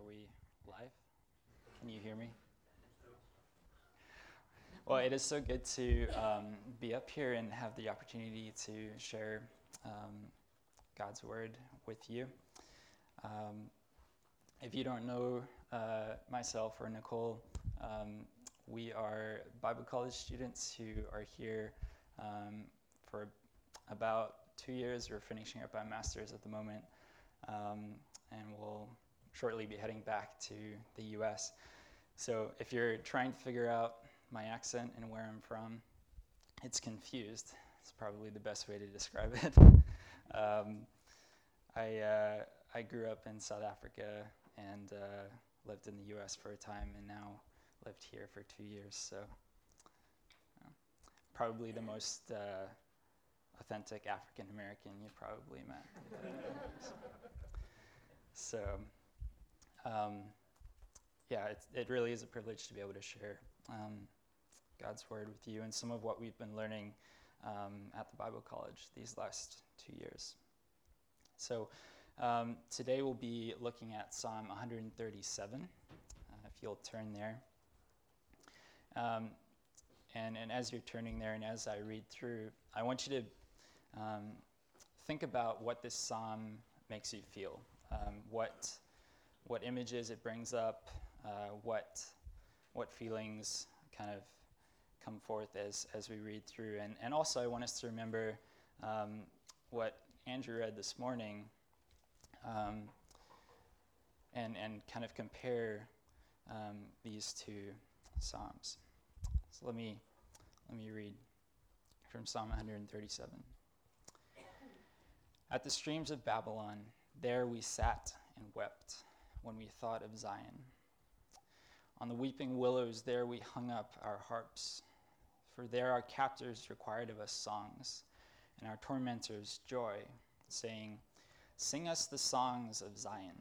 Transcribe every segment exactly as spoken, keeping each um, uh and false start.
Are we live? Can you hear me? Well, it is so good to um, be up here and have the opportunity to share um, God's Word with you. Um, if you don't know uh, myself or Nicole, um, we are Bible college students who are here um, for about two years. We're finishing up our master's at the moment, um, and we'll shortly be heading back to the U S. So if you're trying to figure out my accent and where I'm from, it's confused. It's probably the best way to describe it. um, I uh, I grew up in South Africa and uh, lived in the U S for a time, and now lived here for two years. So uh, probably the most uh, authentic African American you've probably met. so. Um, yeah, it, it really is a privilege to be able to share um, God's Word with you and some of what we've been learning um, at the Bible College these last two years. So um, today we'll be looking at Psalm one thirty-seven, uh, if you'll turn there. Um, and, and as you're turning there and as I read through, I want you to um, think about what this psalm makes you feel, um, what what images it brings up, uh, what what feelings kind of come forth as, as we read through. And, and also I want us to remember um, what Andrew read this morning um, and, and kind of compare um, these two psalms. So let me, let me read from Psalm one thirty-seven. At the streams of Babylon, there we sat and wept when we thought of Zion. On the weeping willows there we hung up our harps, for there our captors required of us songs, and our tormentors joy, saying, "Sing us the songs of Zion."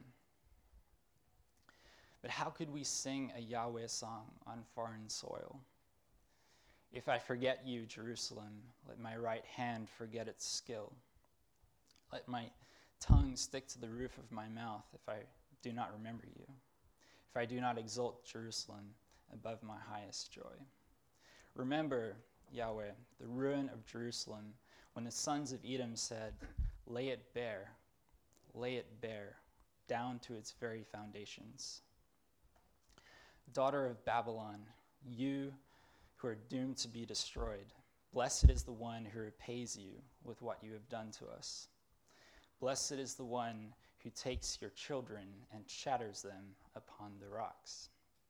But how could we sing a Yahweh song on foreign soil? If I forget you, Jerusalem, let my right hand forget its skill. Let my tongue stick to the roof of my mouth if I do not remember you, if I do not exalt Jerusalem above my highest joy. Remember, Yahweh, the ruin of Jerusalem, when the sons of Edom said, "Lay it bare, lay it bare, down to its very foundations." Daughter of Babylon, you who are doomed to be destroyed, blessed is the one who repays you with what you have done to us. Blessed is the one who takes your children and shatters them upon the rocks.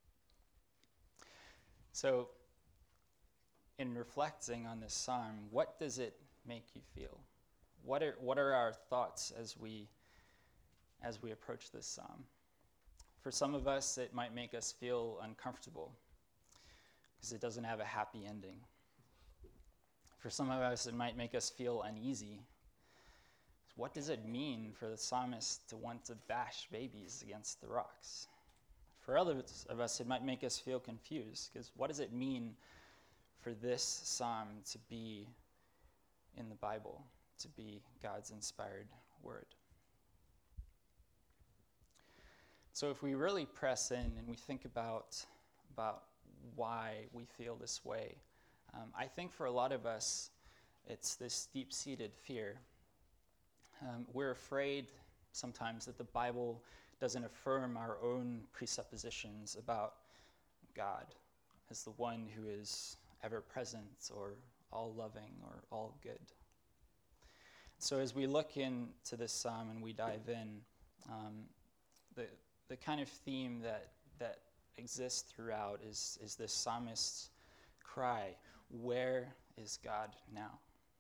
So, in reflecting on this psalm, what does it make you feel? What are what are our thoughts as we as we approach this psalm? For some of us, it might make us feel uncomfortable because it doesn't have a happy ending. For some of us, it might make us feel uneasy. What does it mean for the psalmist to want to bash babies against the rocks? For others of us, it might make us feel confused, because what does it mean for this psalm to be in the Bible, to be God's inspired word? So if we really press in and we think about, about why we feel this way, um, I think for a lot of us, it's this deep-seated fear. Um, we're afraid sometimes that the Bible doesn't affirm our own presuppositions about God as the one who is ever-present or all-loving or all-good. So as we look into this psalm and we dive in, um, the the kind of theme that that exists throughout is, is this psalmist's cry, "Where is God now?"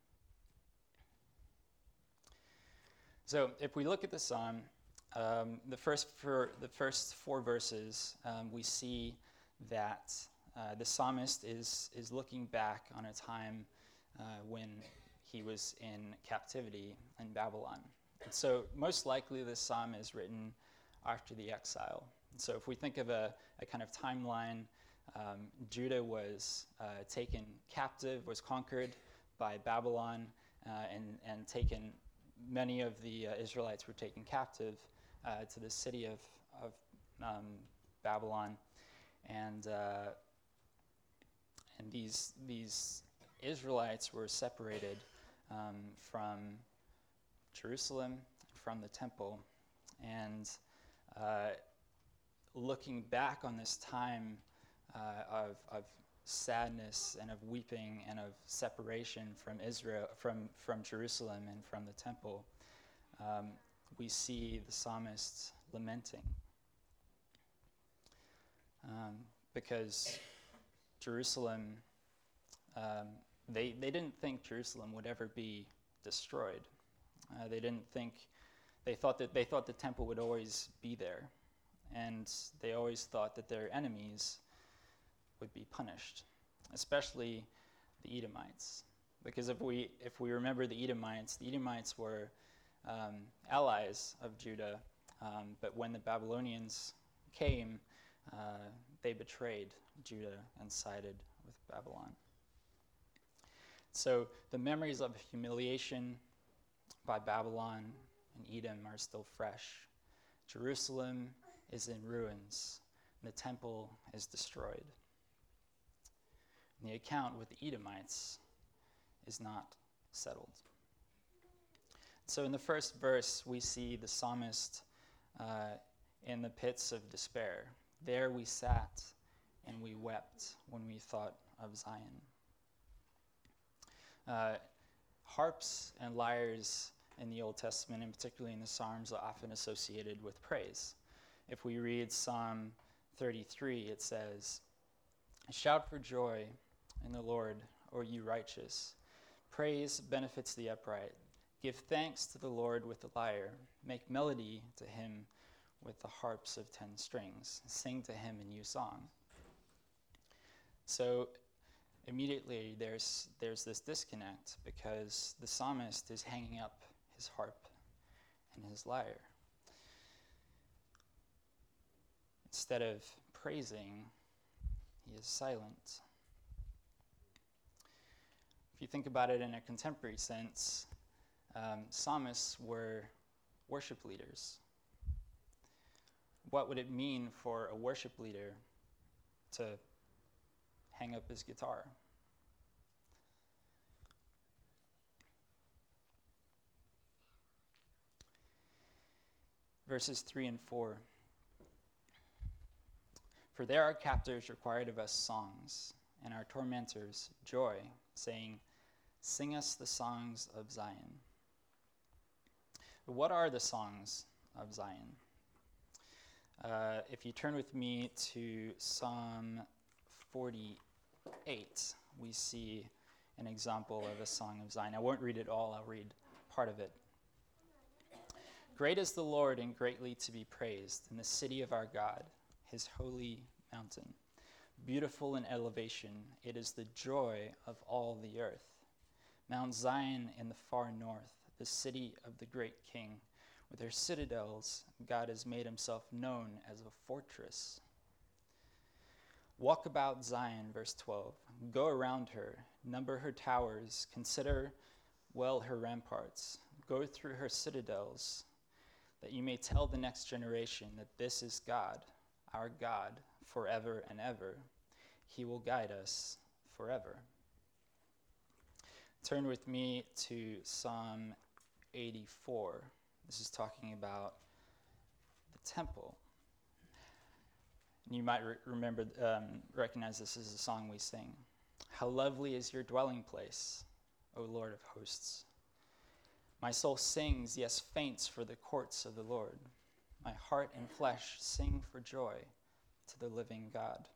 So if we look at the psalm, um, the first for the first four verses, um, we see that uh, the psalmist is is looking back on a time uh, when he was in captivity in Babylon. And so most likely this psalm is written after the exile. And so if we think of a, a kind of timeline, um, Judah was uh, taken captive, was conquered by Babylon, uh, and, and taken. Many of the uh, Israelites were taken captive uh, to the city of, of um, Babylon, and uh, and these these Israelites were separated um, from Jerusalem, from the temple, and uh, looking back on this time uh, of of sadness and of weeping and of separation from Israel, from from Jerusalem and from the temple, um, we see the psalmist lamenting um, because Jerusalem, um, they they didn't think Jerusalem would ever be destroyed. Uh, they didn't think, they thought that they thought the temple would always be there, and they always thought that their enemies would be punished, especially the Edomites. Because if we if we remember the Edomites, the Edomites were um, allies of Judah, um, but when the Babylonians came, uh, they betrayed Judah and sided with Babylon. So the memories of humiliation by Babylon and Edom are still fresh. Jerusalem is in ruins, and the temple is destroyed. And the account with the Edomites is not settled. So in the first verse, we see the psalmist uh, in the pits of despair. There we sat and we wept when we thought of Zion. Uh, harps and lyres in the Old Testament, and particularly in the Psalms, are often associated with praise. If we read Psalm thirty-three, it says, "Shout for joy in the Lord, O you righteous. Praise benefits the upright. Give thanks to the Lord with the lyre. Make melody to him with the harps of ten strings. Sing to him a new song." So immediately there's there's this disconnect, because the psalmist is hanging up his harp and his lyre. Instead of praising, he is silent. If you think about it in a contemporary sense, um, psalmists were worship leaders. What would it mean for a worship leader to hang up his guitar? Verses three and four. "For there our captors required of us songs, and our tormentors joy, saying, 'Sing us the songs of Zion.'" But what are the songs of Zion? Uh, if you turn with me to Psalm forty-eight, we see an example of a song of Zion. I won't read it all, I'll read part of it. "Great is the Lord and greatly to be praised in the city of our God, his holy mountain. Beautiful in elevation, it is the joy of all the earth. Mount Zion in the far north, the city of the great King. With her citadels, God has made himself known as a fortress. Walk about Zion," verse twelve. "Go around her, number her towers, consider well her ramparts. Go through her citadels, that you may tell the next generation that this is God, our God, forever and ever. He will guide us forever." Turn with me to Psalm eighty-four. This is talking about the temple. You might re- remember, um, recognize this as a song we sing. "How lovely is your dwelling place, O Lord of hosts. My soul sings, yes, faints for the courts of the Lord. My heart and flesh sing for joy to the living God."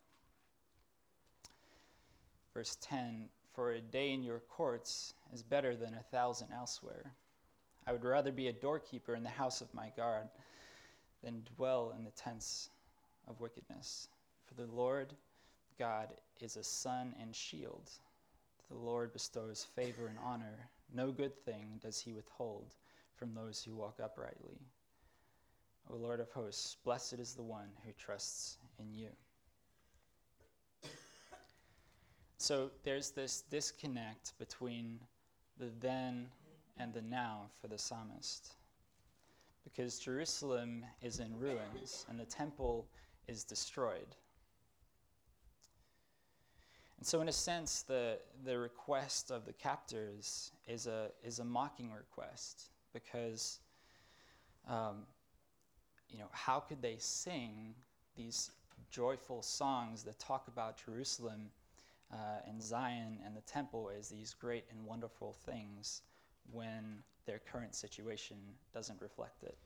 Verse ten, "For a day in your courts is better than a thousand elsewhere. I would rather be a doorkeeper in the house of my God than dwell in the tents of wickedness. For the Lord God is a sun and shield. The Lord bestows favor and honor. No good thing does he withhold from those who walk uprightly. O Lord of hosts, blessed is the one who trusts in you." So there's this disconnect between the then and the now for the psalmist. because Jerusalem is in ruins and the temple is destroyed. And so in a sense, the, the request of the captors is a, is a mocking request, because um, you know, how could they sing these joyful songs that talk about Jerusalem uh, and Zion and the temple as these great and wonderful things when their current situation doesn't reflect it?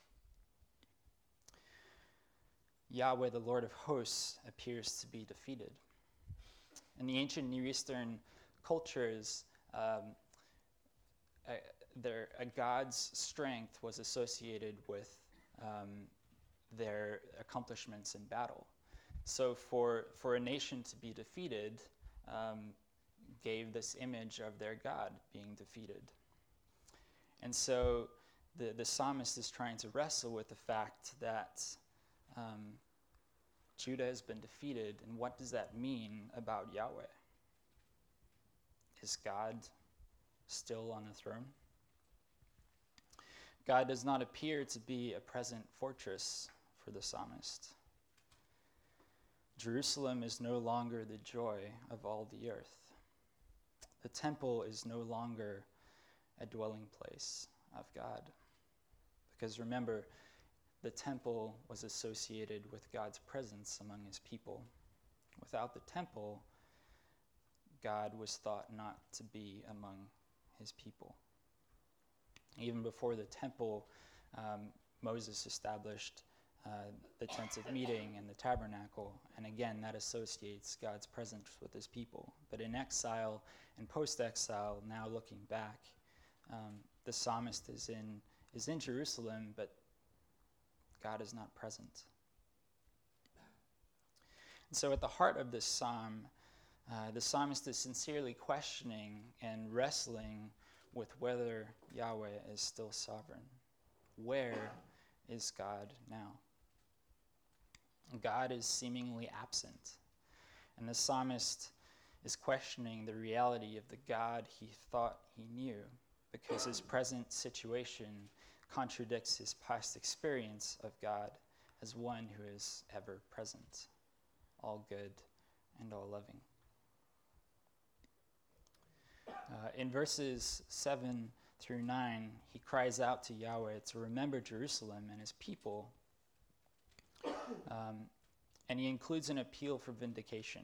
Yahweh, the Lord of hosts, appears to be defeated. In the ancient Near Eastern cultures, um, a, their, a god's strength was associated with um, their accomplishments in battle. So for, for a nation to be defeated um, gave this image of their God being defeated. And so the, the psalmist is trying to wrestle with the fact that um, Judah has been defeated, and what does that mean about Yahweh? Is God still on the throne? God does not appear to be a present fortress for the psalmist. Jerusalem is no longer the joy of all the earth. The temple is no longer a dwelling place of God. Because remember, the temple was associated with God's presence among his people. Without the temple, God was thought not to be among his people. Even before the temple, um, Moses established uh, the tents of meeting and the tabernacle, and again, that associates God's presence with his people. But in exile and post-exile, now looking back, um, the psalmist is in is in Jerusalem, but God is not present. And so at the heart of this psalm, uh, the psalmist is sincerely questioning and wrestling with whether Yahweh is still sovereign. Where is God now? God is seemingly absent, and the psalmist is questioning the reality of the God he thought he knew, because his present situation contradicts his past experience of God as one who is ever present, all good and all loving. Uh, in verses seven through nine, he cries out to Yahweh to remember Jerusalem and his people, um, and he includes an appeal for vindication.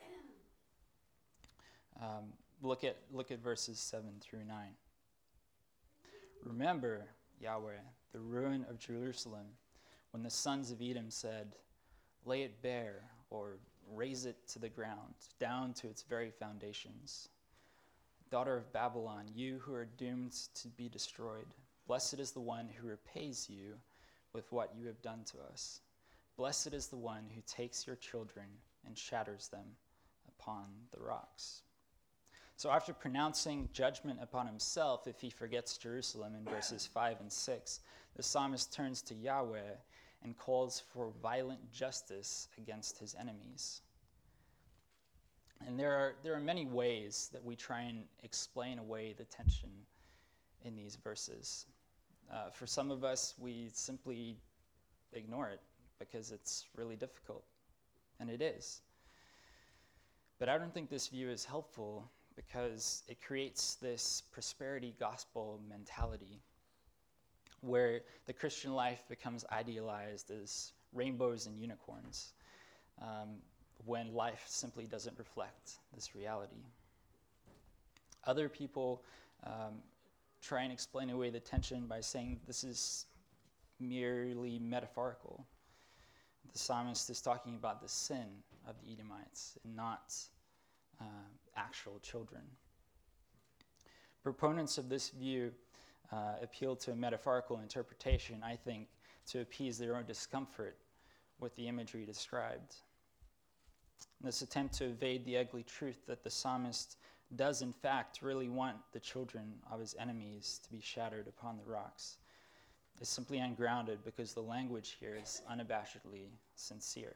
Um, look at look at verses seven through nine. Remember, Yahweh, the ruin of Jerusalem, when the sons of Edom said, "Lay it bare," or "Raze it to the ground, down to its very foundations." Daughter of Babylon, you who are doomed to be destroyed, blessed is the one who repays you with what you have done to us. Blessed is the one who takes your children and shatters them upon the rocks. So after pronouncing judgment upon himself if he forgets Jerusalem in verses five and six, the psalmist turns to Yahweh and calls for violent justice against his enemies. And there are there are many ways that we try and explain away the tension in these verses. Uh, for some of us, we simply ignore it because it's really difficult, and it is. But I don't think this view is helpful because it creates this prosperity gospel mentality where the Christian life becomes idealized as rainbows and unicorns, um, when life simply doesn't reflect this reality. Other people um, try and explain away the tension by saying this is merely metaphorical. The psalmist is talking about the sin of the Edomites and not uh, actual children. Proponents of this view uh, appeal to a metaphorical interpretation, I think, to appease their own discomfort with the imagery described. This attempt to evade the ugly truth that the psalmist does in fact really want the children of his enemies to be shattered upon the rocks is simply ungrounded because the language here is unabashedly sincere.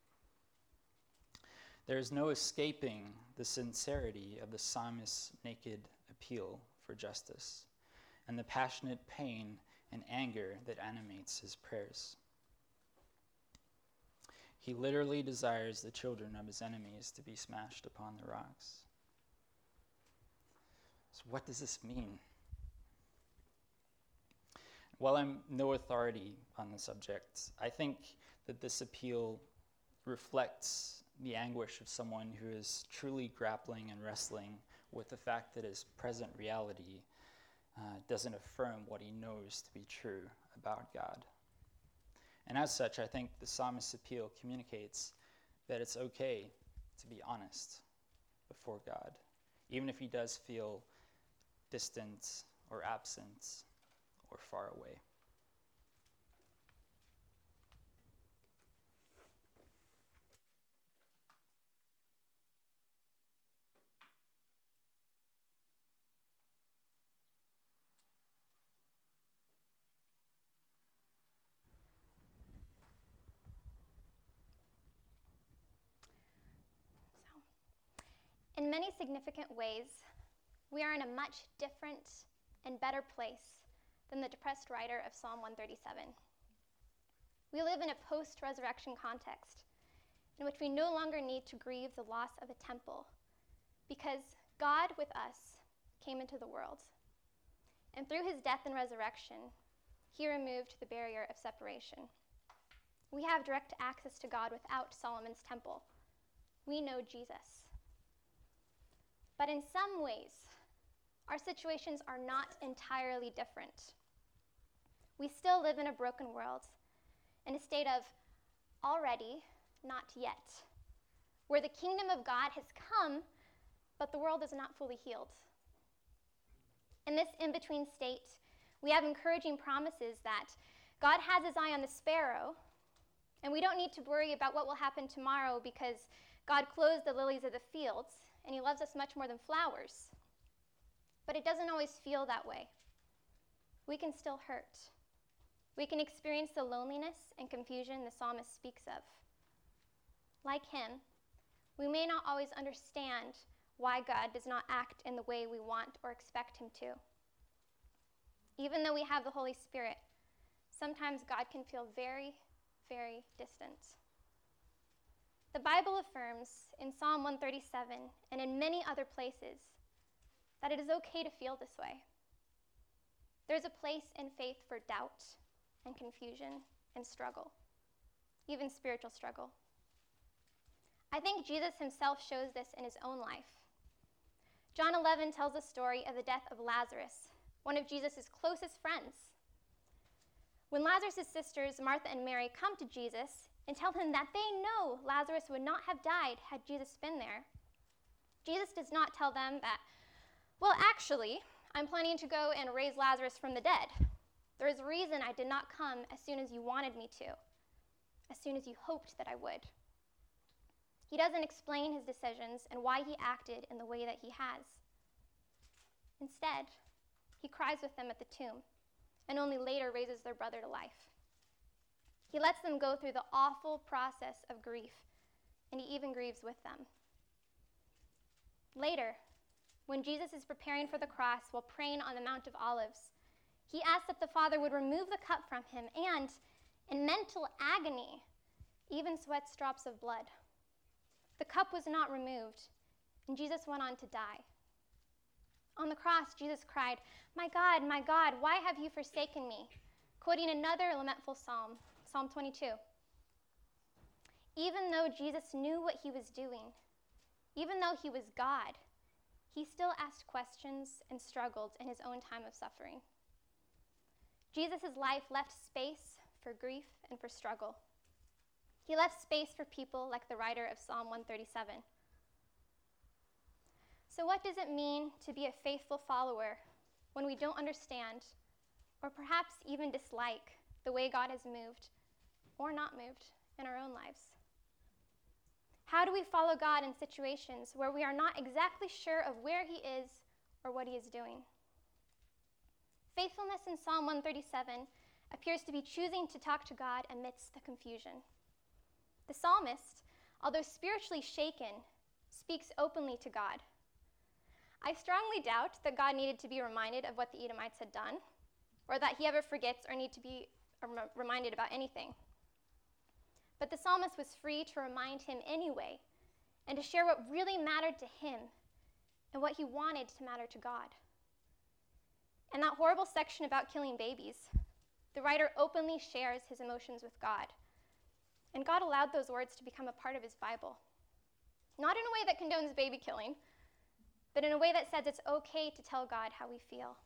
There is no escaping the sincerity of the psalmist's naked appeal for justice and the passionate pain and anger that animates his prayers. He literally desires the children of his enemies to be smashed upon the rocks. So what does this mean? While I'm no authority on the subject, I think that this appeal reflects the anguish of someone who is truly grappling and wrestling with the fact that his present reality uh, doesn't affirm what he knows to be true about God. And as such, I think the psalmist's appeal communicates that it's okay to be honest before God, even if he does feel distant or absent or far away. In many significant ways, we are in a much different and better place than the depressed writer of Psalm one thirty-seven. We live in a post-resurrection context in which we no longer need to grieve the loss of a temple because God with us came into the world. And through his death and resurrection, he removed the barrier of separation. We have direct access to God without Solomon's temple. We know Jesus. But in some ways, our situations are not entirely different. We still live in a broken world, in a state of already, not yet, where the kingdom of God has come, but the world is not fully healed. In this in-between state, we have encouraging promises that God has his eye on the sparrow, and we don't need to worry about what will happen tomorrow because God clothes the lilies of the fields, and he loves us much more than flowers. But it doesn't always feel that way. We can still hurt. We can experience the loneliness and confusion the psalmist speaks of. Like him, we may not always understand why God does not act in the way we want or expect him to. Even though we have the Holy Spirit, sometimes God can feel very, very distant. The Bible affirms in Psalm one thirty-seven and in many other places that it is okay to feel this way. There's a place in faith for doubt and confusion and struggle, even spiritual struggle. I think Jesus himself shows this in his own life. John eleven tells the story of the death of Lazarus, one of Jesus' closest friends. When Lazarus' sisters, Martha and Mary, come to Jesus and tell him that they know Lazarus would not have died had Jesus been there, Jesus does not tell them that, well, actually, I'm planning to go and raise Lazarus from the dead. There is a reason I did not come as soon as you wanted me to, as soon as you hoped that I would. He doesn't explain his decisions and why he acted in the way that he has. Instead, he cries with them at the tomb and only later raises their brother to life. He lets them go through the awful process of grief, and he even grieves with them. Later, when Jesus is preparing for the cross while praying on the Mount of Olives, he asks that the Father would remove the cup from him and, in mental agony, even sweats drops of blood. The cup was not removed, and Jesus went on to die. On the cross, Jesus cried, "My God, my God, why have you forsaken me?" quoting another lamentful psalm, Psalm twenty-two. Even though Jesus knew what he was doing, even though he was God, he still asked questions and struggled in his own time of suffering. Jesus' life left space for grief and for struggle. He left space for people like the writer of Psalm one thirty-seven. So what does it mean to be a faithful follower when we don't understand, or perhaps even dislike, the way God has moved or not moved in our own lives? How do we follow God in situations where we are not exactly sure of where he is or what he is doing? Faithfulness in Psalm one thirty-seven appears to be choosing to talk to God amidst the confusion. The psalmist, although spiritually shaken, speaks openly to God. I strongly doubt that God needed to be reminded of what the Edomites had done. or that he ever forgets or need to be rem- reminded about anything. But the psalmist was free to remind him anyway, and to share what really mattered to him and what he wanted to matter to God. In that horrible section about killing babies, the writer openly shares his emotions with God. And God allowed those words to become a part of his Bible. Not in a way that condones baby killing, but in a way that says it's okay to tell God how we feel.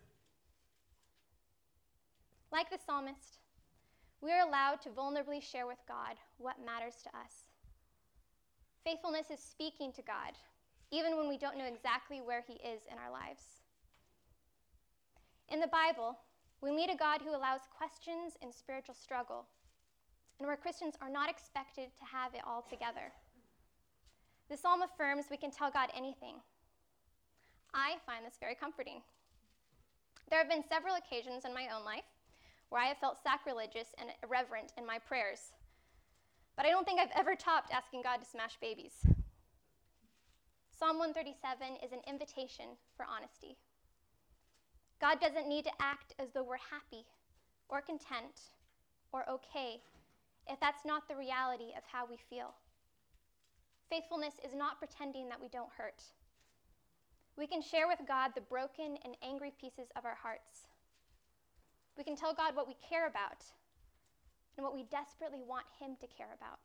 Like the psalmist, we are allowed to vulnerably share with God what matters to us. Faithfulness is speaking to God, even when we don't know exactly where he is in our lives. In the Bible, we meet a God who allows questions and spiritual struggle, and where Christians are not expected to have it all together. The psalm affirms we can tell God anything. I find this very comforting. There have been several occasions in my own life where I have felt sacrilegious and irreverent in my prayers, but I don't think I've ever topped asking God to smash babies. Psalm one thirty-seven is an invitation for honesty. God doesn't need to act as though we're happy or content or okay if that's not the reality of how we feel. Faithfulness is not pretending that we don't hurt. We can share with God the broken and angry pieces of our hearts. We can tell God what we care about and what we desperately want him to care about.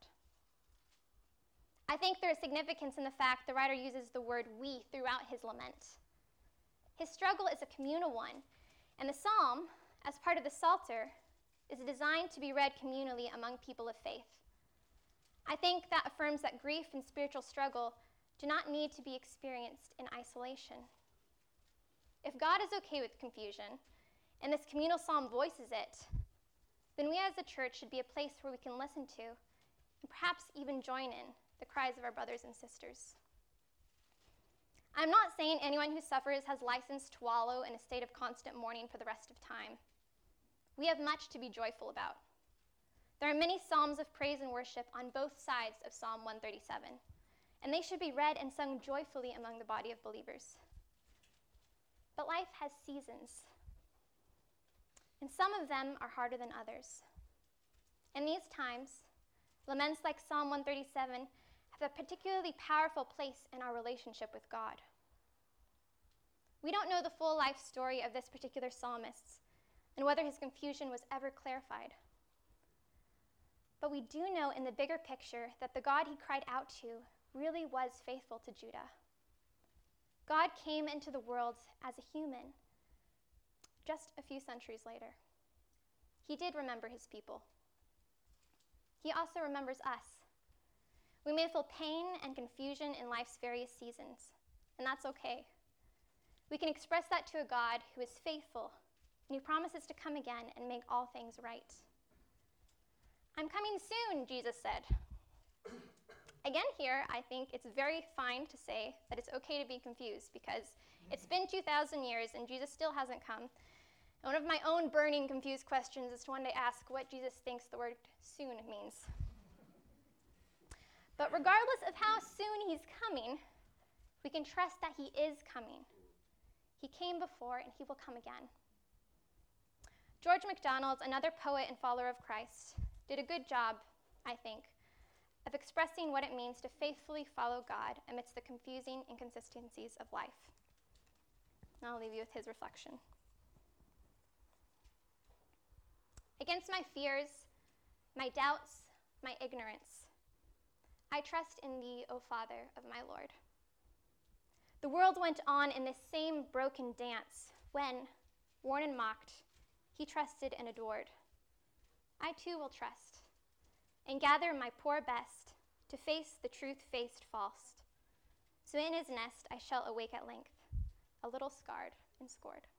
I think there is significance in the fact the writer uses the word we throughout his lament. His struggle is a communal one, and the psalm, as part of the Psalter, is designed to be read communally among people of faith. I think that affirms that grief and spiritual struggle do not need to be experienced in isolation. If God is okay with confusion, and this communal psalm voices it, then we as a church should be a place where we can listen to, and perhaps even join in, the cries of our brothers and sisters. I'm not saying anyone who suffers has license to wallow in a state of constant mourning for the rest of time. We have much to be joyful about. There are many psalms of praise and worship on both sides of Psalm one thirty-seven, and they should be read and sung joyfully among the body of believers. But life has seasons, and some of them are harder than others. In these times, laments like Psalm one thirty-seven have a particularly powerful place in our relationship with God. We don't know the full life story of this particular psalmist and whether his confusion was ever clarified. But we do know in the bigger picture that the God he cried out to really was faithful to Judah. God came into the world as a human just a few centuries later. He did remember his people. He also remembers us. We may feel pain and confusion in life's various seasons, and that's okay. We can express that to a God who is faithful and who promises to come again and make all things right. I'm coming soon, Jesus said. Again here, I think it's very fine to say that it's okay to be confused because it's been two thousand years and Jesus still hasn't come. And one of my own burning confused questions is to one day ask what Jesus thinks the word soon means. But regardless of how soon he's coming, we can trust that he is coming. He came before and he will come again. George MacDonald, another poet and follower of Christ, did a good job, I think, of expressing what it means to faithfully follow God amidst the confusing inconsistencies of life. And I'll leave you with his reflection. Against my fears, my doubts, my ignorance, I trust in thee, O Father of my Lord. The world went on in this same broken dance when, worn and mocked, he trusted and adored. I too will trust and gather my poor best to face the truth faced false. So in his nest I shall awake at length, a little scarred and scored.